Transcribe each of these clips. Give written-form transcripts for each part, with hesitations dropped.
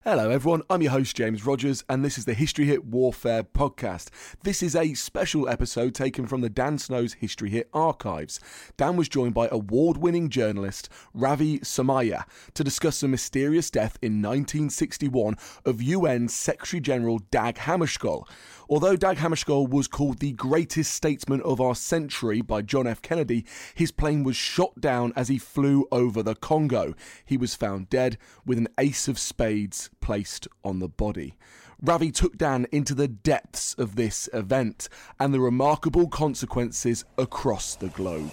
Hello everyone, I'm your host James Rogers and this is the History Hit Warfare podcast. This is a special episode taken from the Dan Snow's History Hit archives. Dan was joined by award-winning journalist Ravi Somaya to discuss the mysterious death in 1961 of UN Secretary-General Dag Hammarskjöld. Although Dag Hammarskjöld was called the greatest statesman of our century by John F. Kennedy, his plane was shot down as he flew over the Congo. He was found dead with an ace of spades placed on the body. Ravi took Dan into the depths of this event and the remarkable consequences across the globe.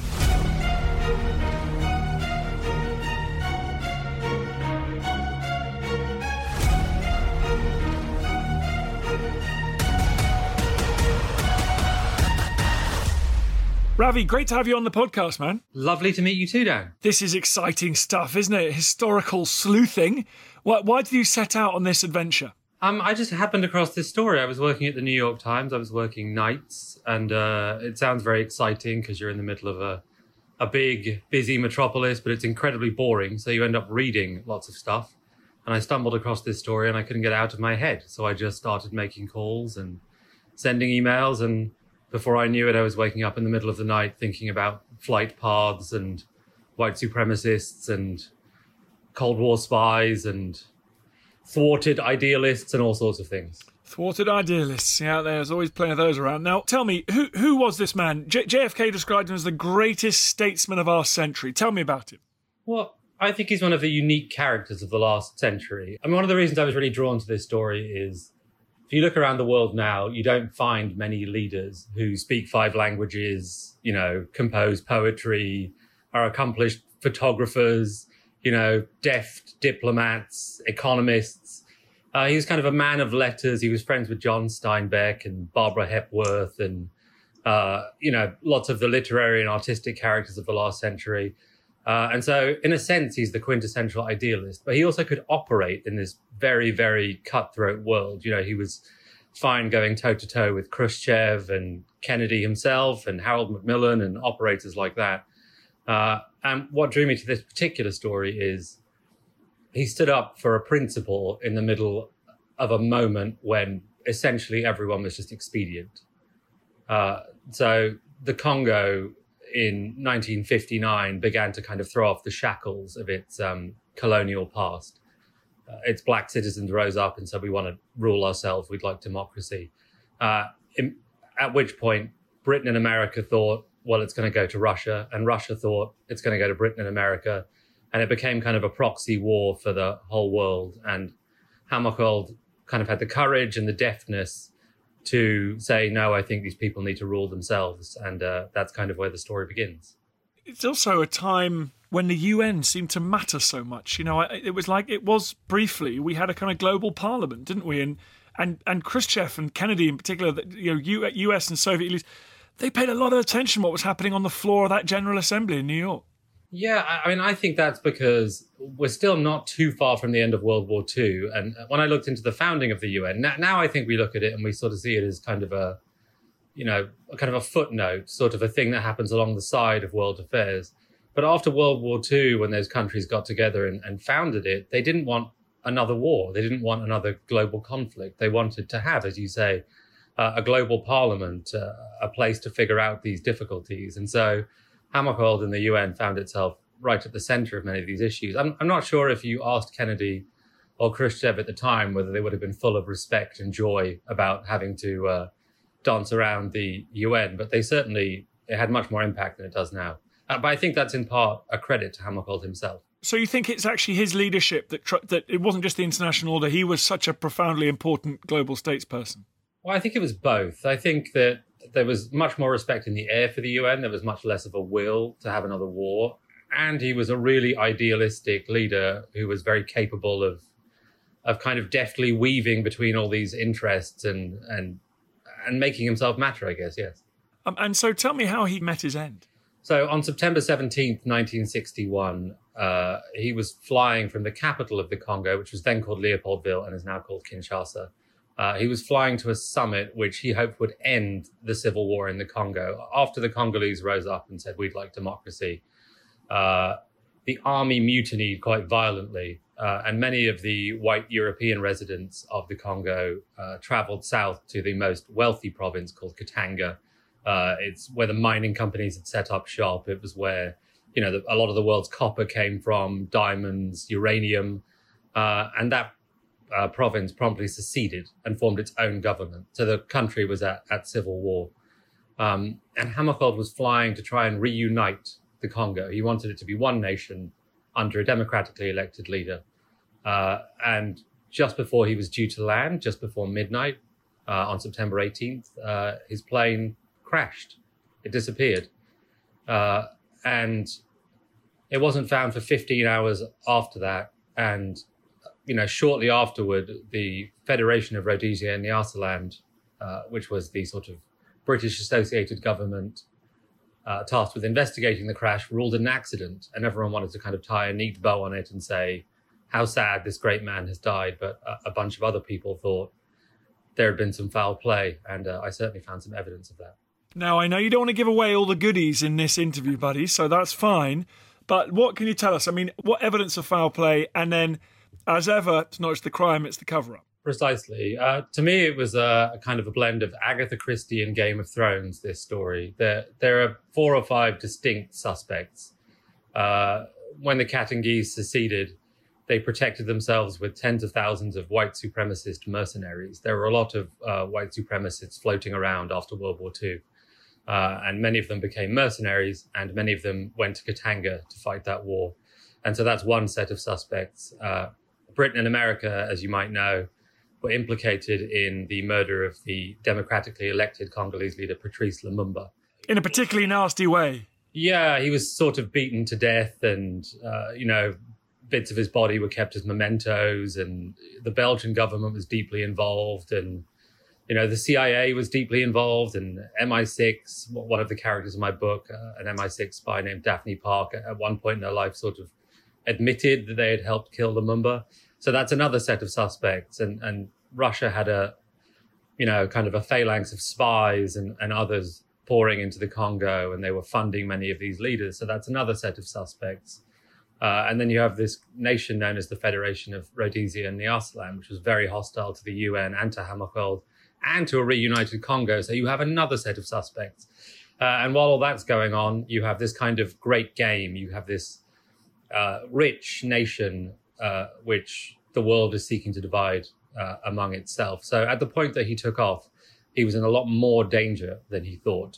Ravi, great to have you on the podcast, man. Lovely to meet you too, Dan. This is exciting stuff, isn't it? Historical sleuthing. Why did you set out on this adventure? I just happened across this story. I was working at the New York Times. I was working nights, and it sounds very exciting because you're in the middle of a big, busy metropolis, but it's incredibly boring. So you end up reading lots of stuff. And I stumbled across this story and I couldn't get it out of my head. So I just started making calls and sending emails, and before I knew it, I was waking up in the middle of the night thinking about flight paths and white supremacists and Cold War spies and thwarted idealists and all sorts of things. Thwarted idealists, yeah, there's always plenty of those around. Now, tell me, who was this man? JFK described him as the greatest statesman of our century. Tell me about him. Well, I think he's one of the unique characters of the last century. I mean, one of the reasons I was really drawn to this story is if you look around the world now, you don't find many leaders who speak 5 languages, compose poetry, are accomplished photographers, deft diplomats, economists. He was kind of a man of letters. He was friends with John Steinbeck and Barbara Hepworth and, lots of the literary and artistic characters of the last century. And so, in a sense, he's the quintessential idealist, but he also could operate in this very, very cutthroat world. He was fine going toe-to-toe with Khrushchev and Kennedy himself and Harold Macmillan and operators like that. And what drew me to this particular story is he stood up for a principle in the middle of a moment when essentially everyone was just expedient. So the Congo in 1959 began to kind of throw off the shackles of its colonial past. Its black citizens rose up and said, we want to rule ourselves, we'd like democracy. At which point, Britain and America thought, well, it's going to go to Russia, and Russia thought it's going to go to Britain and America. And it became kind of a proxy war for the whole world. And Hammarskjöld kind of had the courage and the deftness to say, no, I think these people need to rule themselves. And that's kind of where the story begins. It's also a time when the UN seemed to matter so much. It was like it was briefly. We had a kind of global parliament, didn't we? And Khrushchev and Kennedy in particular, US and Soviet leaders, they paid a lot of attention to what was happening on the floor of that General Assembly in New York. Yeah, I mean, I think that's because we're still not too far from the end of World War II. And when I looked into the founding of the UN, now I think we look at it and we sort of see it as kind of a footnote, sort of a thing that happens along the side of world affairs. But after World War II, when those countries got together and founded it, they didn't want another war. They didn't want another global conflict. They wanted to have, as you say, a global parliament, a place to figure out these difficulties. And so Hammarskjöld and the UN found itself right at the center of many of these issues. I'm not sure if you asked Kennedy or Khrushchev at the time whether they would have been full of respect and joy about having to dance around the UN, but it had much more impact than it does now. But I think that's in part a credit to Hammarskjöld himself. So you think it's actually his leadership that it wasn't just the international order, he was such a profoundly important global statesperson? Well, I think it was both. I think that there was much more respect in the air for the UN. There was much less of a will to have another war. And he was a really idealistic leader who was very capable of kind of deftly weaving between all these interests and making himself matter, I guess, yes. And so tell me how he met his end. So on September 17th, 1961, he was flying from the capital of the Congo, which was then called Leopoldville and is now called Kinshasa. He was flying to a summit which he hoped would end the civil war in the Congo. After the Congolese rose up and said, we'd like democracy, the army mutinied quite violently, and many of the white European residents of the Congo traveled south to the most wealthy province called Katanga. It's where the mining companies had set up shop. It was where, a lot of the world's copper came from, diamonds, uranium, and that province promptly seceded and formed its own government. So the country was at civil war. And Hammarskjöld was flying to try and reunite the Congo. He wanted it to be one nation under a democratically elected leader. And just before he was due to land, just before midnight on September 18th, his plane crashed. It disappeared. And it wasn't found for 15 hours after that. And, shortly afterward, the Federation of Rhodesia and Nyasaland, which was the sort of British associated government tasked with investigating the crash, ruled it an accident, and everyone wanted to kind of tie a neat bow on it and say how sad this great man has died. But a bunch of other people thought there had been some foul play, and I certainly found some evidence of that. Now, I know you don't want to give away all the goodies in this interview, buddy, so that's fine. But what can you tell us? I mean, what evidence of foul play? And then, as ever, it's not just the crime, it's the cover-up. Precisely. To me, it was a kind of a blend of Agatha Christie and Game of Thrones, this story. There are 4 or 5 distinct suspects. When the Katangese seceded, they protected themselves with tens of thousands of white supremacist mercenaries. There were a lot of white supremacists floating around after World War II. And many of them became mercenaries, and many of them went to Katanga to fight that war. And so that's one set of suspects. Britain and America, as you might know, were implicated in the murder of the democratically elected Congolese leader, Patrice Lumumba. In a particularly nasty way. Yeah, he was sort of beaten to death, and, bits of his body were kept as mementos, and the Belgian government was deeply involved, and, the CIA was deeply involved, and MI6, one of the characters in my book, an MI6 spy named Daphne Park, at one point in their life sort of admitted that they had helped kill Lumumba. So that's another set of suspects. And Russia had kind of a phalanx of spies and others pouring into the Congo, and they were funding many of these leaders. So that's another set of suspects. And then you have this nation known as the Federation of Rhodesia and Nyasaland, which was very hostile to the UN and to Hammarskjöld and to a reunited Congo. So you have another set of suspects. And while all that's going on, you have this kind of great game. You have this rich nation which the world is seeking to divide among itself. So at the point that he took off, he was in a lot more danger than he thought.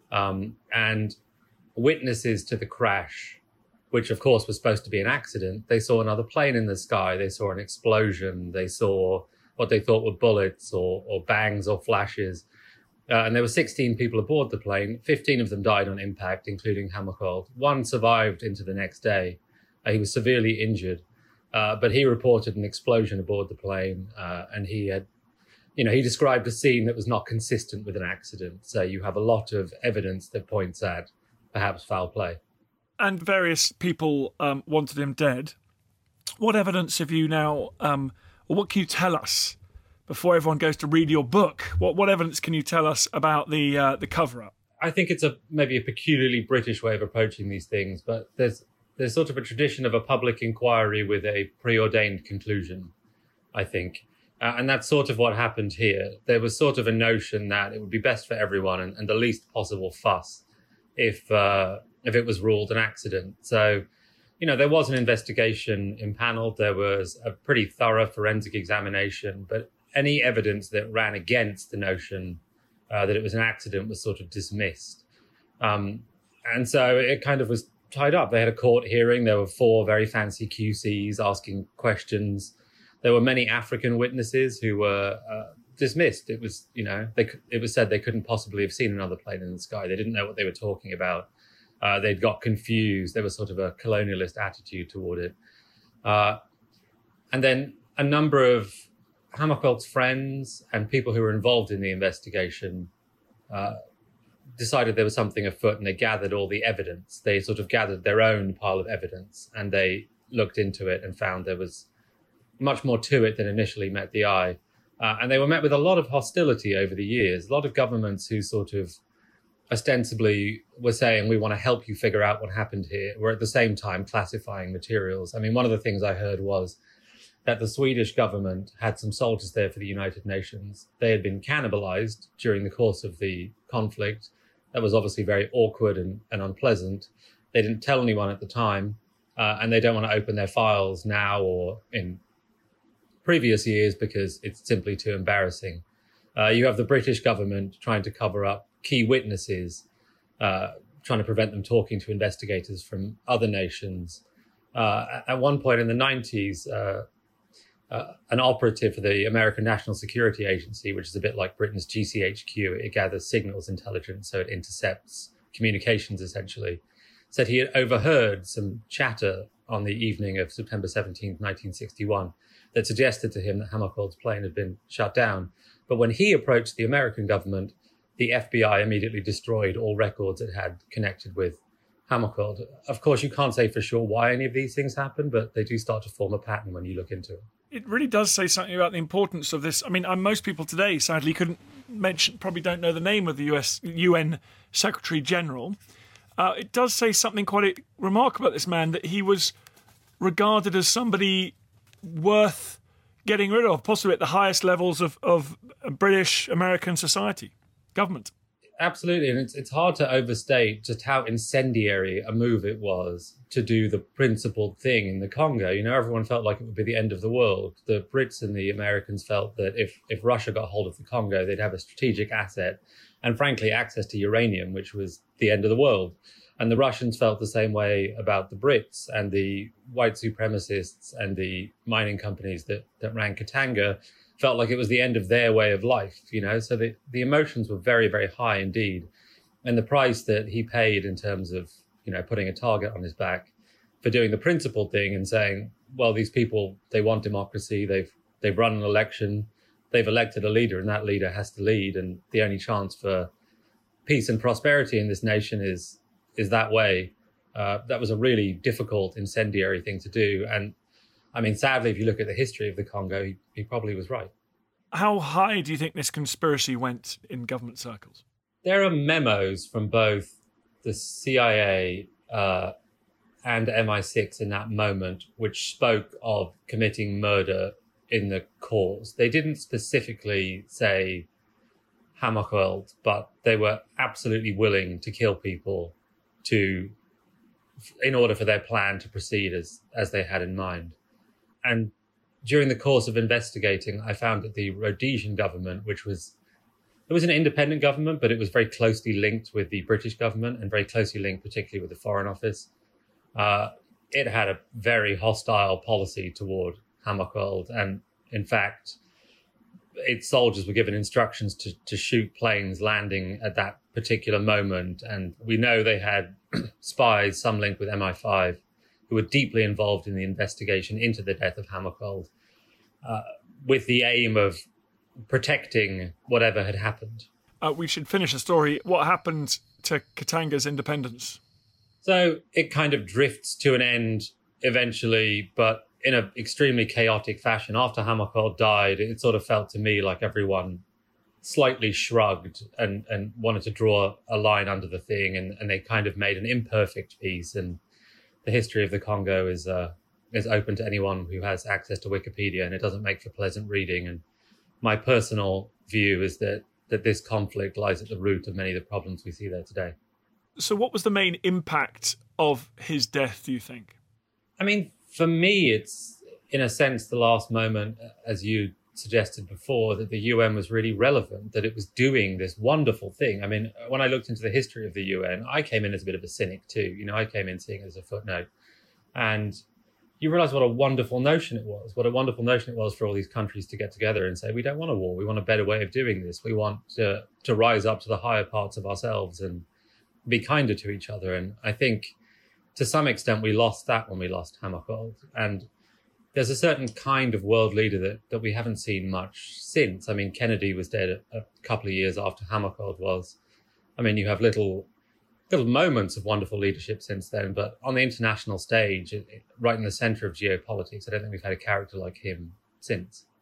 And witnesses to the crash, which of course was supposed to be an accident, they saw another plane in the sky, they saw an explosion, they saw what they thought were bullets or bangs or flashes. And there were 16 people aboard the plane. 15 of them died on impact, including Hammarskjöld. One survived into the next day. He was severely injured. But he reported an explosion aboard the plane, and he described a scene that was not consistent with an accident. So you have a lot of evidence that points at perhaps foul play. And various people wanted him dead. What evidence have you now, or what can you tell us before everyone goes to read your book? What evidence can you tell us about the cover-up? I think it's maybe a peculiarly British way of approaching these things, but there's sort of a tradition of a public inquiry with a preordained conclusion, I think. And that's sort of what happened here. There was sort of a notion that it would be best for everyone and the least possible fuss if it was ruled an accident. So, there was an investigation impaneled. There was a pretty thorough forensic examination, but any evidence that ran against the notion that it was an accident was sort of dismissed. And so it kind of was tied up. They had a court hearing. There were 4 very fancy QCs asking questions. There were many African witnesses who were dismissed. It was, it was said they couldn't possibly have seen another plane in the sky. They didn't know what they were talking about. They'd got confused. There was sort of a colonialist attitude toward it. And then a number of Hammarskjöld's friends and people who were involved in the investigation decided there was something afoot, and they gathered all the evidence. They sort of gathered their own pile of evidence, and they looked into it and found there was much more to it than initially met the eye. And they were met with a lot of hostility over the years. A lot of governments who sort of ostensibly were saying, we want to help you figure out what happened here, were at the same time classifying materials. I mean, one of the things I heard was that the Swedish government had some soldiers there for the United Nations. They had been cannibalized during the course of the conflict. That was obviously very awkward and unpleasant. They didn't tell anyone at the time, and they don't want to open their files now or in previous years because it's simply too embarrassing. You have the British government trying to cover up key witnesses, trying to prevent them talking to investigators from other nations. At one point in the 90s, an operative for the American National Security Agency, which is a bit like Britain's GCHQ, it gathers signals intelligence, so it intercepts communications essentially, said he had overheard some chatter on the evening of September 17th, 1961, that suggested to him that Hammarskjöld's plane had been shut down. But when he approached the American government, the FBI immediately destroyed all records it had connected with Hammarskjöld. Of course, you can't say for sure why any of these things happen, but they do start to form a pattern when you look into it. It really does say something about the importance of this. I mean, most people today, sadly, probably don't know the name of the UN Secretary General. It does say something quite remarkable about this man, that he was regarded as somebody worth getting rid of, possibly at the highest levels of British American society, government. Absolutely, and it's hard to overstate just how incendiary a move it was to do the principled thing in the Congo. You know, everyone felt like it would be the end of the world. The Brits and the Americans felt that if Russia got hold of the Congo, they'd have a strategic asset and, frankly, access to uranium, which was the end of the world. And the Russians felt the same way about the Brits, and the white supremacists and the mining companies that ran Katanga felt like it was the end of their way of life, you know. So the emotions were very, very high indeed. And the price that he paid in terms of, you know, putting a target on his back for doing the principled thing and saying, well, these people, they want democracy, they've run an election, they've elected a leader, and that leader has to lead, and the only chance for peace and prosperity in this nation is that way. That was a really difficult, incendiary thing to do. And I mean, sadly, if you look at the history of the Congo, he probably was right. How high do you think this conspiracy went in government circles? There are memos from both the CIA and MI6 in that moment, which spoke of committing murder in the cause. They didn't specifically say Hammarskjöld, but they were absolutely willing to kill people in order for their plan to proceed as they had in mind. And during the course of investigating, I found that the Rhodesian government, it was an independent government, but it was very closely linked with the British government and very closely linked particularly with the Foreign Office. It had a very hostile policy toward Hammarskjöld. And in fact, its soldiers were given instructions to shoot planes landing at that particular moment. And we know they had spies, some linked with MI5, who were deeply involved in the investigation into the death of Hammarskjöld, with the aim of protecting whatever had happened. We should finish the story. What happened to Katanga's independence? So it kind of drifts to an end eventually, but in an extremely chaotic fashion. After Hammarskjöld died, it sort of felt to me like everyone slightly shrugged and wanted to draw a line under the thing, and they kind of made an imperfect peace. And the history of the Congo is open to anyone who has access to Wikipedia, and it doesn't make for pleasant reading. And my personal view is that this conflict lies at the root of many of the problems we see there today. So what was the main impact of his death, do you think? I mean, for me, it's, in a sense, the last moment, as you suggested before, that the UN was really relevant, that it was doing this wonderful thing. I mean, when I looked into the history of the UN, I came in as a bit of a cynic too. You know, I came in seeing it as a footnote. And you realize what a wonderful notion it was, for all these countries to get together and say, we don't want a war. We want a better way of doing this. We want to rise up to the higher parts of ourselves and be kinder to each other. And I think to some extent we lost that when we lost Hammarskjöld. And there's a certain kind of world leader that we haven't seen much since. I mean, Kennedy was dead a couple of years after Hammarskjöld was. I mean, you have little moments of wonderful leadership since then, but on the international stage, right in the center of geopolitics, I don't think we've had a character like him since.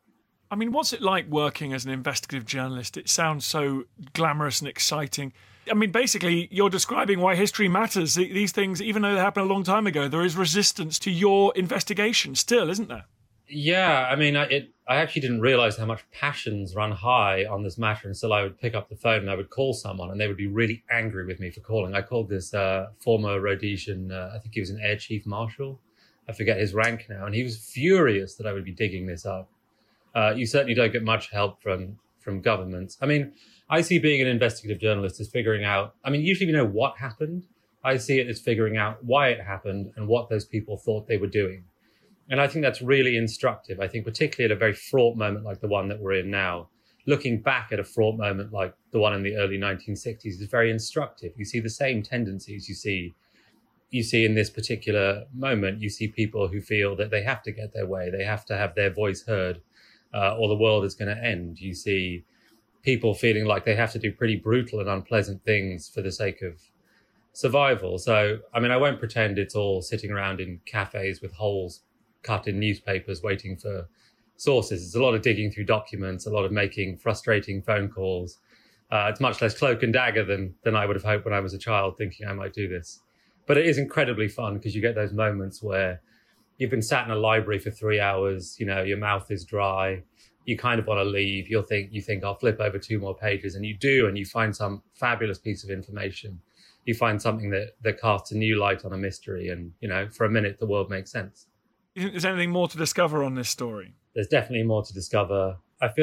I mean, what's it like working as an investigative journalist? It sounds so glamorous and exciting. I mean, basically, you're describing why history matters. These things, even though they happened a long time ago, there is resistance to your investigation still, isn't there? Yeah, I mean, I actually didn't realize how much passions run high on this matter until I would pick up the phone and I would call someone and they would be really angry with me for calling. I called this former Rhodesian, I think he was an Air Chief Marshal. I forget his rank now. And he was furious that I would be digging this up. You certainly don't get much help from governments. I mean, I see being an investigative journalist as figuring out, I mean, usually we know what happened. I see it as figuring out why it happened and what those people thought they were doing. And I think that's really instructive. I think particularly at a very fraught moment like the one that we're in now, looking back at a fraught moment like the one in the early 1960s is very instructive. You see the same tendencies you see in this particular moment. You see people who feel that they have to get their way. They have to have their voice heard or the world is going to end. You see people feeling like they have to do pretty brutal and unpleasant things for the sake of survival. So, I mean, I won't pretend it's all sitting around in cafes with holes cut in newspapers waiting for sources. It's a lot of digging through documents, a lot of making frustrating phone calls. It's much less cloak and dagger than I would have hoped when I was a child thinking I might do this. But it is incredibly fun because you get those moments where you've been sat in a library for 3 hours, you know, your mouth is dry, you kind of want to leave, you think I'll flip over 2 more pages, and you do, and you find some fabulous piece of information. You find something that casts a new light on a mystery, and, you know, for a minute, the world makes sense. You think there's anything more to discover on this story? There's definitely more to discover.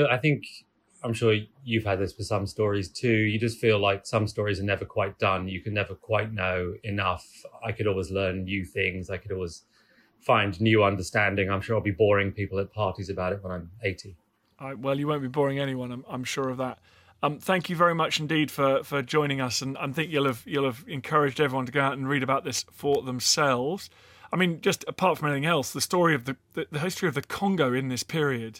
I'm sure you've had this for some stories too. You just feel like some stories are never quite done. You can never quite know enough. I could always learn new things. I could always find new understanding. I'm sure I'll be boring people at parties about it when I'm 80. Well, you won't be boring anyone. I'm sure of that. Thank you very much indeed for joining us, and I think you'll have encouraged everyone to go out and read about this for themselves. I mean, just apart from anything else, the story of the history of the Congo in this period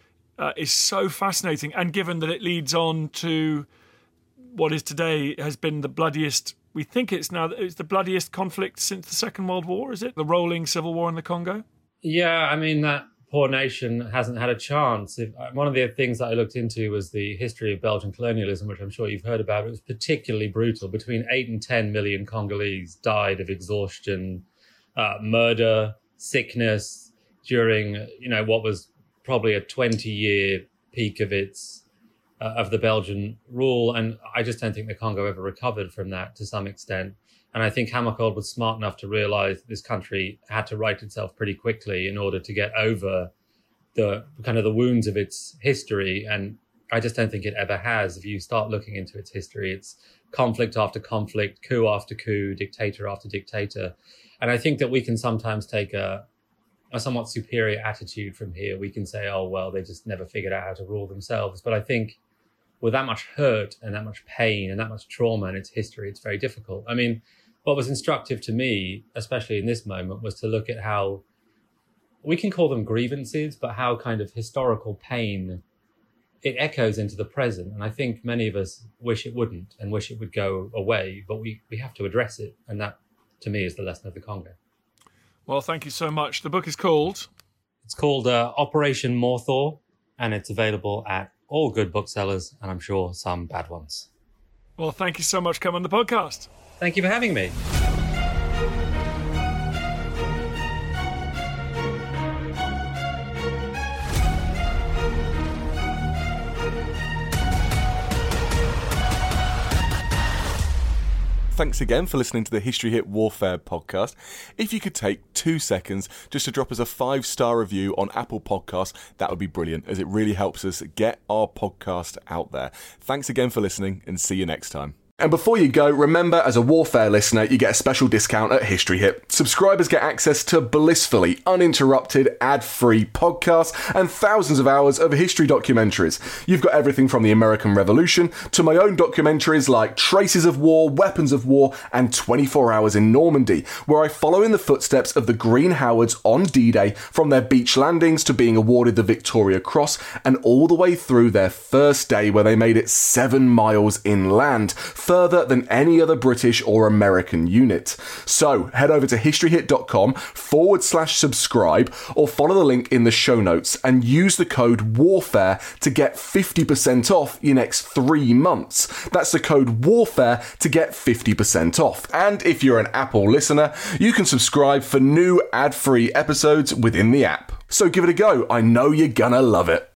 is so fascinating, and given that it leads on to what is today has been the bloodiest. We think it's the bloodiest conflict since the Second World War. Is it the rolling civil war in the Congo? Yeah, I mean that poor nation hasn't had a chance. One of the things that I looked into was the history of Belgian colonialism, which I'm sure you've heard about. It was particularly brutal. Between 8 and 10 million Congolese died of exhaustion, murder, sickness during, what was probably a 20-year peak of of the Belgian rule. And I just don't think the Congo ever recovered from that to some extent. And I think Hammarskjöld was smart enough to realize that this country had to right itself pretty quickly in order to get over the wounds of its history. And I just don't think it ever has. If you start looking into its history, it's conflict after conflict, coup after coup, dictator after dictator. And I think that we can sometimes take a somewhat superior attitude from here. We can say, oh, well, they just never figured out how to rule themselves. But I think with that much hurt and that much pain and that much trauma in its history, it's very difficult. I mean, what was instructive to me, especially in this moment, was to look at how we can call them grievances, but how kind of historical pain, it echoes into the present. And I think many of us wish it wouldn't and wish it would go away, but we have to address it. And that, to me, is the lesson of the Congo. Well, thank you so much. The book is called? It's called Operation Morthor, and it's available at all good booksellers, and I'm sure some bad ones. Well, thank you so much for coming on the podcast. Thank you for having me. Thanks again for listening to the History Hit Warfare podcast. If you could take 2 seconds just to drop us a 5-star review on Apple Podcasts, that would be brilliant, as it really helps us get our podcast out there. Thanks again for listening, and see you next time. And before you go, remember, as a Warfare listener, you get a special discount at History Hit. Subscribers get access to blissfully uninterrupted, ad-free podcasts and thousands of hours of history documentaries. You've got everything from the American Revolution to my own documentaries like Traces of War, Weapons of War, and 24 Hours in Normandy, where I follow in the footsteps of the Green Howards on D-Day, from their beach landings to being awarded the Victoria Cross, and all the way through their first day where they made it 7 miles inland, further than any other British or American unit. So head over to historyhit.com/subscribe or follow the link in the show notes and use the code WARFARE to get 50% off your next 3 months. That's the code WARFARE to get 50% off. And if you're an Apple listener, you can subscribe for new ad-free episodes within the app. So give it a go. I know you're gonna love it.